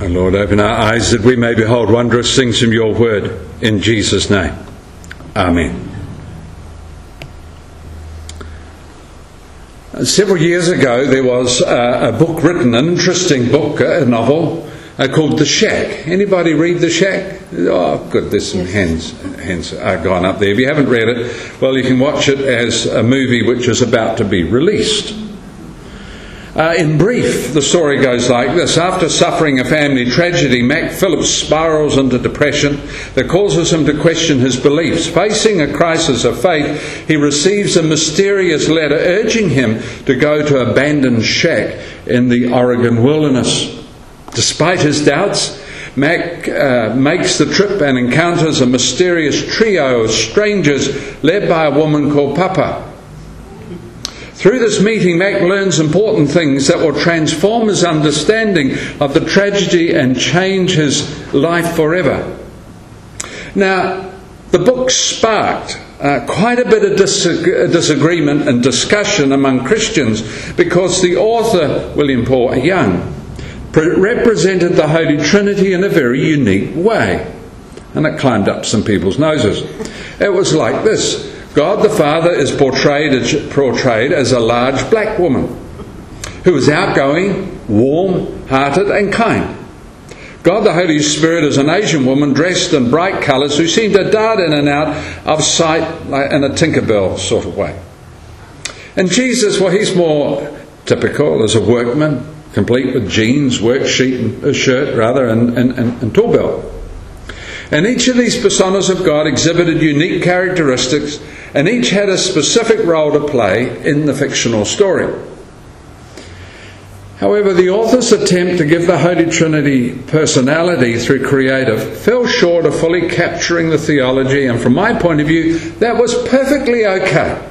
And Lord, open our eyes that we may behold wondrous things from your word, in Jesus' name. Amen. Several years ago there was a book written, an interesting book, a novel, called The Shack. Anybody read The Shack? Oh, good, there's some hands gone up there. If you haven't read it, well, you can watch it as a movie which is about to be released. In brief, the story goes like this. After suffering a family tragedy, Mac Phillips spirals into depression that causes him to question his beliefs. Facing a crisis of faith, he receives a mysterious letter urging him to go to an abandoned shack in the Oregon wilderness. Despite his doubts, Mac makes the trip and encounters a mysterious trio of strangers led by a woman called Papa. Through this meeting, Mac learns important things that will transform his understanding of the tragedy and change his life forever. Now, the book sparked quite a bit of disagreement and discussion among Christians because the author, William Paul Young, represented the Holy Trinity in a very unique way. And it climbed up some people's noses. It was like this. God the Father is portrayed as a large black woman who is outgoing, warm-hearted and kind. God the Holy Spirit is an Asian woman dressed in bright colours who seemed to dart in and out of sight in a Tinkerbell sort of way. And Jesus, well, he's more typical as a workman, complete with jeans, work shirt, and tool belt. And each of these personas of God exhibited unique characteristics, and each had a specific role to play in the fictional story. However, the author's attempt to give the Holy Trinity personality through creative fell short of fully capturing the theology, and from my point of view, that was perfectly okay.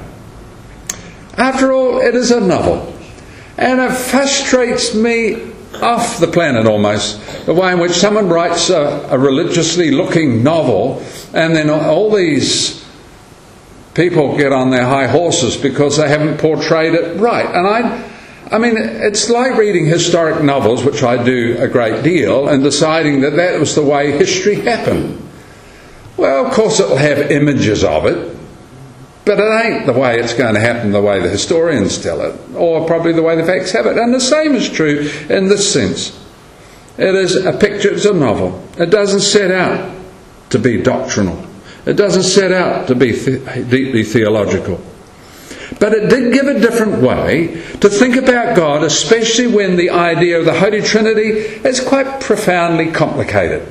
After all, it is a novel, and it frustrates me off the planet almost, the way in which someone writes a religiously looking novel and then all these people get on their high horses because they haven't portrayed it right. And I mean, it's like reading historic novels, which I do a great deal, and deciding that that was the way history happened. Well, of course it'll have images of it, but it ain't the way it's going to happen the way the historians tell it, or probably the way the facts have it. And the same is true in this sense. It is a picture, it's a novel. It doesn't set out to be doctrinal. It doesn't set out to be deeply theological. But it did give a different way to think about God, especially when the idea of the Holy Trinity is quite profoundly complicated.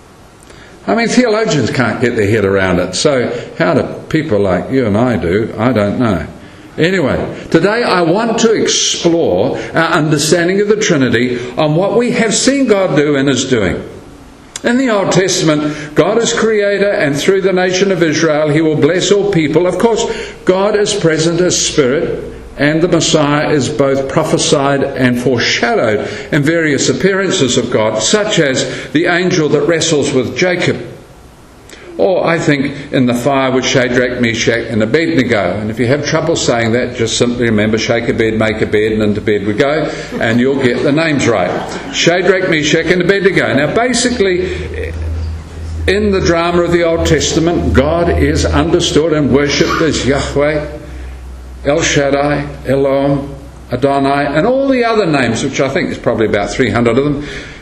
I mean, theologians can't get their head around it, so how do people like you and I do? I don't know. Anyway, today I want to explore our understanding of the Trinity on what we have seen God do and is doing. In the Old Testament, God is creator, and through the nation of Israel he will bless all people. Of course, God is present as Spirit, and the Messiah is both prophesied and foreshadowed in various appearances of God, such as the angel that wrestles with Jacob, or I think in the fire with Shadrach, Meshach and Abednego. And if you have trouble saying that, just simply remember, shake a bed, make a bed, and into bed we go, and you'll get the names right. Shadrach, Meshach and Abednego. Now basically, in the drama of the Old Testament, God is understood and worshipped as Yahweh, El Shaddai, Elohim, Adonai, and all the other names, which I think is probably about 300 of them.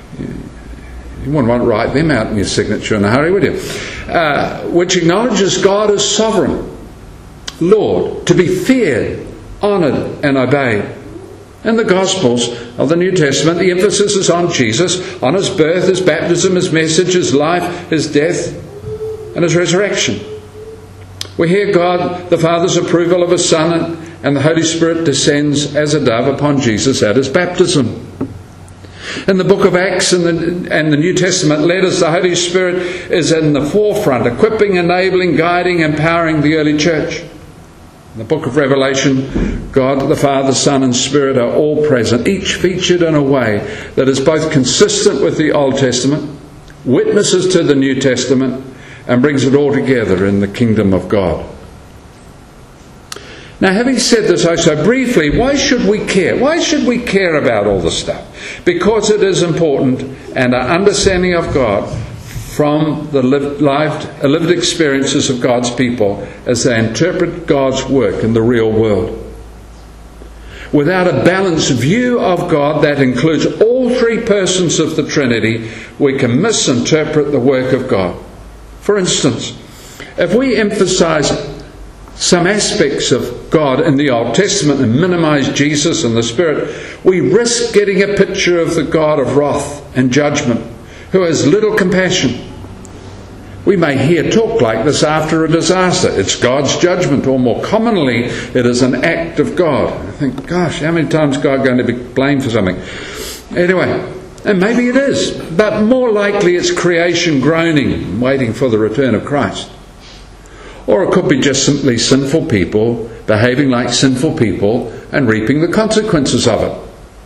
You wouldn't want to write them out in your signature in a hurry, would you? Which acknowledges God as sovereign, Lord, to be feared, honoured and obeyed. In the Gospels of the New Testament, the emphasis is on Jesus, on his birth, his baptism, his message, his life, his death and his resurrection. We hear God the Father's approval of his Son, and the Holy Spirit descends as a dove upon Jesus at his baptism. In the book of Acts and the New Testament letters, the Holy Spirit is in the forefront, equipping, enabling, guiding, empowering the early church. In the book of Revelation, God the Father, Son and Spirit are all present, each featured in a way that is both consistent with the Old Testament, witnesses to the New Testament, and brings it all together in the kingdom of God. Now, having said this so briefly, why should we care? Why should we care about all this stuff? Because it is important, and our understanding of God from the lived experiences of God's people as they interpret God's work in the real world. Without a balanced view of God that includes all three persons of the Trinity, we can misinterpret the work of God. For instance, if we emphasize some aspects of God in the Old Testament and minimize Jesus and the Spirit, we risk getting a picture of the God of wrath and judgment, who has little compassion. We may hear talk like this after a disaster. It's God's judgment, or more commonly, it is an act of God. I think, gosh, how many times is God going to be blamed for something? Anyway, and maybe it is, but more likely it's creation groaning, waiting for the return of Christ. Or it could be just simply sinful people behaving like sinful people and reaping the consequences of it.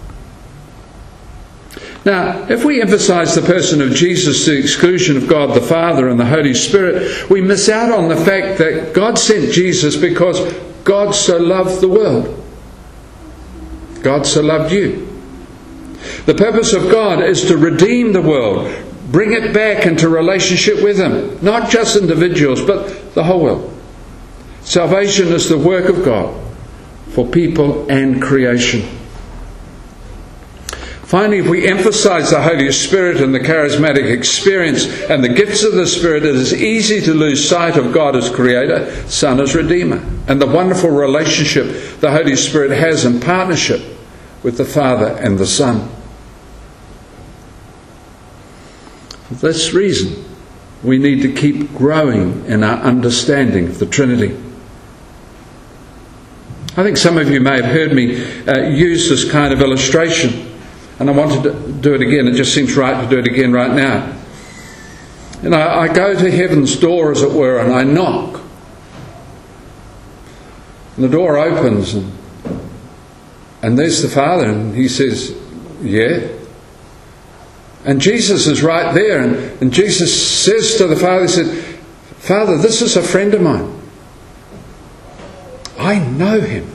Now, if we emphasize the person of Jesus to the exclusion of God the Father and the Holy Spirit, we miss out on the fact that God sent Jesus because God so loved the world. God so loved you. The purpose of God is to redeem the world, bring it back into relationship with Him, not just individuals, but the whole world. Salvation is the work of God for people and creation. Finally, if we emphasize the Holy Spirit and the charismatic experience and the gifts of the Spirit, it is easy to lose sight of God as Creator, Son as Redeemer, and the wonderful relationship the Holy Spirit has in partnership with the Father and the Son. For this reason, we need to keep growing in our understanding of the Trinity. I think some of you may have heard me use this kind of illustration. And I wanted to do it again. It just seems right to do it again right now. And I go to heaven's door, as it were, and I knock. And the door opens, and there's the Father, and He says, yeah. And Jesus is right there, and Jesus says to the Father, He said, Father, this is a friend of mine. I know him.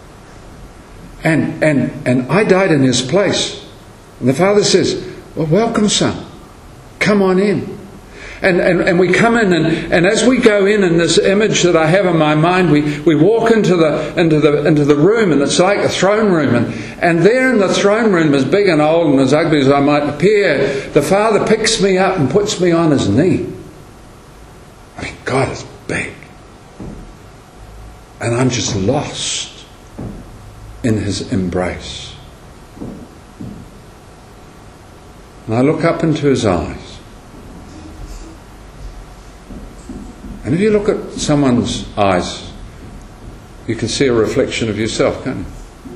And I died in his place. And the Father says, well, welcome, son. Come on in. And we come in, and as we go in this image that I have in my mind, we walk into the room, and it's like a throne room. And there in the throne room, as big and old and as ugly as I might appear, the Father picks me up and puts me on His knee. I mean, God is big. And I'm just lost in His embrace. And I look up into His eyes. And if you look at someone's eyes, you can see a reflection of yourself, can't you?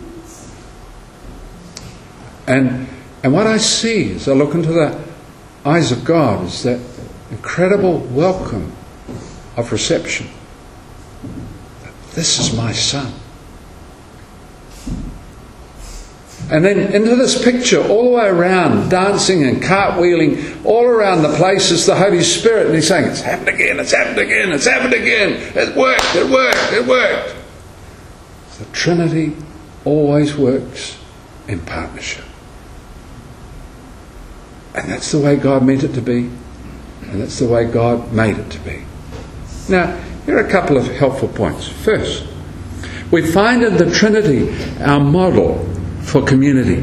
And what I see as I look into the eyes of God is that incredible welcome of reception. This is my son. And then into this picture, all the way around, dancing and cartwheeling, all around the place is the Holy Spirit. And He's saying, it's happened again, it's happened again, it's happened again. It worked, it worked, it worked. The Trinity always works in partnership. And that's the way God meant it to be. And that's the way God made it to be. Now, here are a couple of helpful points. First, we find in the Trinity our model for community.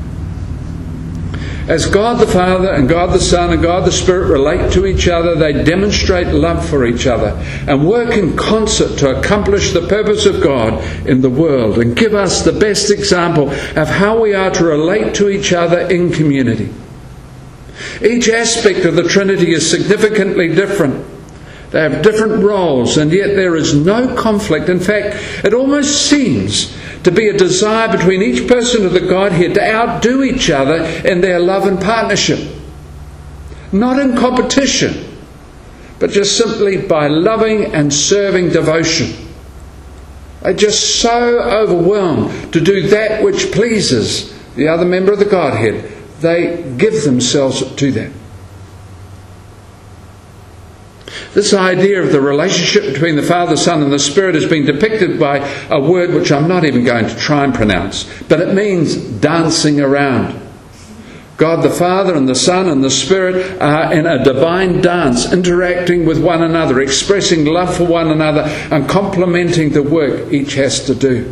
As God the Father and God the Son and God the Spirit relate to each other, they demonstrate love for each other and work in concert to accomplish the purpose of God in the world and give us the best example of how we are to relate to each other in community. Each aspect of the Trinity is significantly different. They have different roles, and yet there is no conflict. In fact, it almost seems to be a desire between each person of the Godhead to outdo each other in their love and partnership. Not in competition, but just simply by loving and serving devotion. They're just so overwhelmed to do that which pleases the other member of the Godhead. They give themselves to that. This idea of the relationship between the Father, Son and the Spirit has been depicted by a word which I'm not even going to try and pronounce, but it means dancing around. God the Father and the Son and the Spirit are in a divine dance, interacting with one another, expressing love for one another and complementing the work each has to do.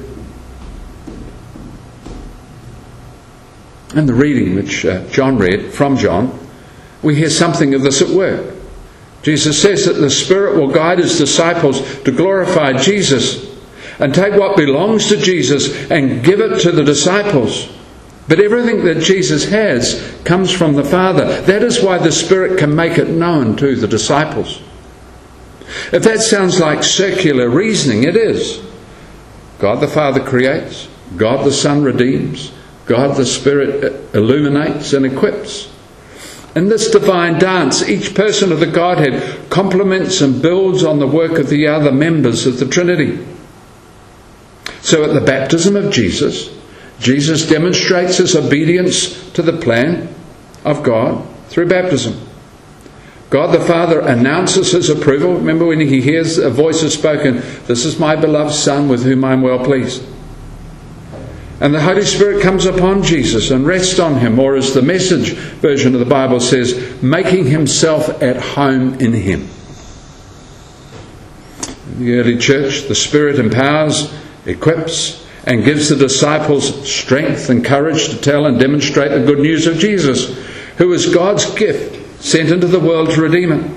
In the reading which John read from John, we hear something of this at work. Jesus says that the Spirit will guide his disciples to glorify Jesus and take what belongs to Jesus and give it to the disciples. But everything that Jesus has comes from the Father. That is why the Spirit can make it known to the disciples. If that sounds like circular reasoning, it is. God the Father creates, God the Son redeems, God the Spirit illuminates and equips. In this divine dance, each person of the Godhead complements and builds on the work of the other members of the Trinity. So at the baptism of Jesus, Jesus demonstrates his obedience to the plan of God through baptism. God the Father announces his approval. Remember when he hears a voice is spoken, "This is my beloved Son with whom I am well pleased." And the Holy Spirit comes upon Jesus and rests on him, or as the Message version of the Bible says, making himself at home in him. In the early church, the Spirit empowers, equips, and gives the disciples strength and courage to tell and demonstrate the good news of Jesus, who is God's gift sent into the world to redeem it.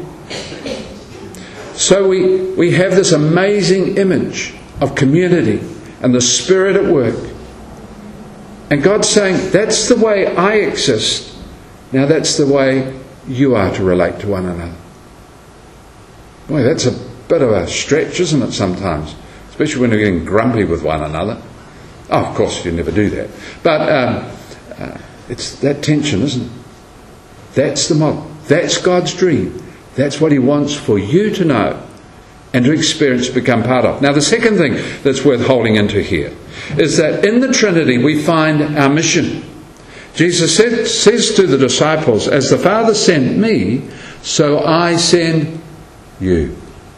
So we have this amazing image of community and the Spirit at work. And God's saying, that's the way I exist. Now that's the way you are to relate to one another. Boy, that's a bit of a stretch, isn't it, sometimes? Especially when you're getting grumpy with one another. Oh, of course, you never do that. But it's that tension, isn't it? That's the model. That's God's dream. That's what he wants for you to know and to experience, become part of. Now, the second thing that's worth holding into here is that in the Trinity we find our mission. Jesus says to the disciples, as the Father sent me, so I send you.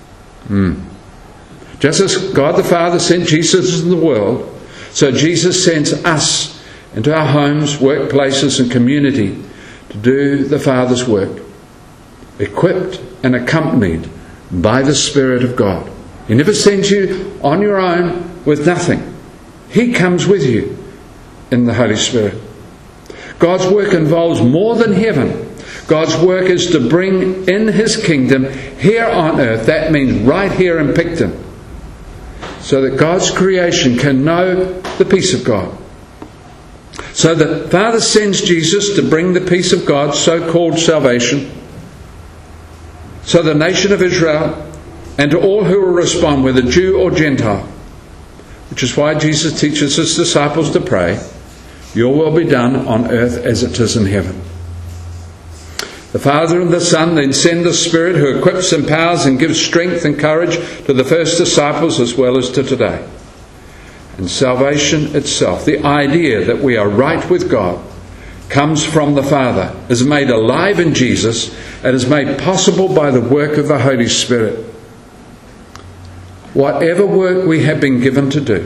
Just as God the Father sent Jesus into the world, so Jesus sends us into our homes, workplaces and community to do the Father's work, equipped and accompanied by the Spirit of God. He never sends you on your own with nothing. He comes with you in the Holy Spirit. God's work involves more than heaven. God's work is to bring in his kingdom here on earth. That means right here in Picton. So that God's creation can know the peace of God. So the Father sends Jesus to bring the peace of God, so-called salvation. So the nation of Israel and to all who will respond, whether Jew or Gentile. Which is why Jesus teaches his disciples to pray, your will be done on earth as it is in heaven. The Father and the Son then send the Spirit who equips, empowers and gives strength and courage to the first disciples as well as to today. And salvation itself, the idea that we are right with God, comes from the Father, is made alive in Jesus, and is made possible by the work of the Holy Spirit. Whatever work we have been given to do,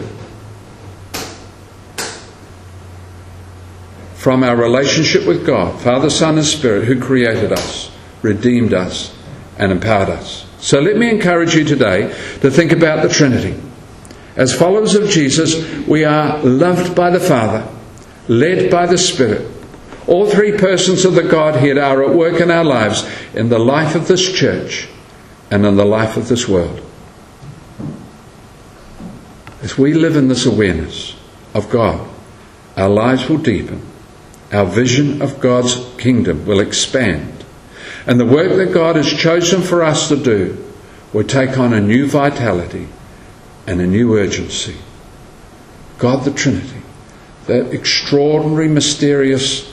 from our relationship with God, Father, Son and Spirit, who created us, redeemed us and empowered us. So let me encourage you today to think about the Trinity. As followers of Jesus, we are loved by the Father, led by the Spirit. All three persons of the Godhead are at work in our lives, in the life of this church and in the life of this world. As we live in this awareness of God, our lives will deepen. Our vision of God's kingdom will expand. And the work that God has chosen for us to do will take on a new vitality and a new urgency. God the Trinity, that extraordinary, mysterious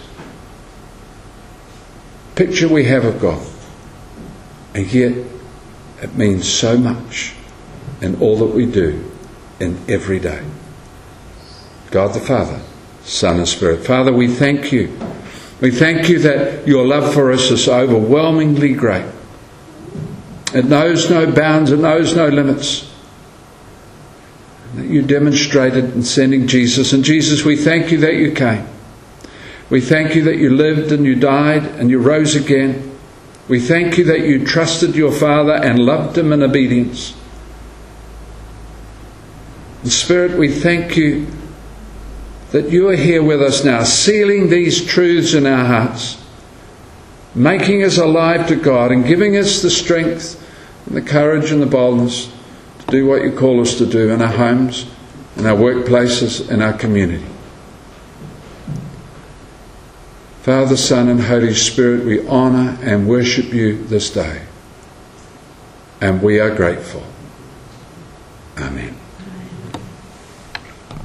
picture we have of God. And yet it means so much in all that we do in every day. God the Father, Son and Spirit. Father, we thank you. We thank you that your love for us is overwhelmingly great. It knows no bounds, it knows no limits. That you demonstrated in sending Jesus. And Jesus, we thank you that you came. We thank you that you lived and you died and you rose again. We thank you that you trusted your Father and loved him in obedience. And Spirit, we thank you that you are here with us now, sealing these truths in our hearts, making us alive to God and giving us the strength and the courage and the boldness to do what you call us to do in our homes, in our workplaces, in our community. Father, Son and Holy Spirit, we honour and worship you this day. And we are grateful.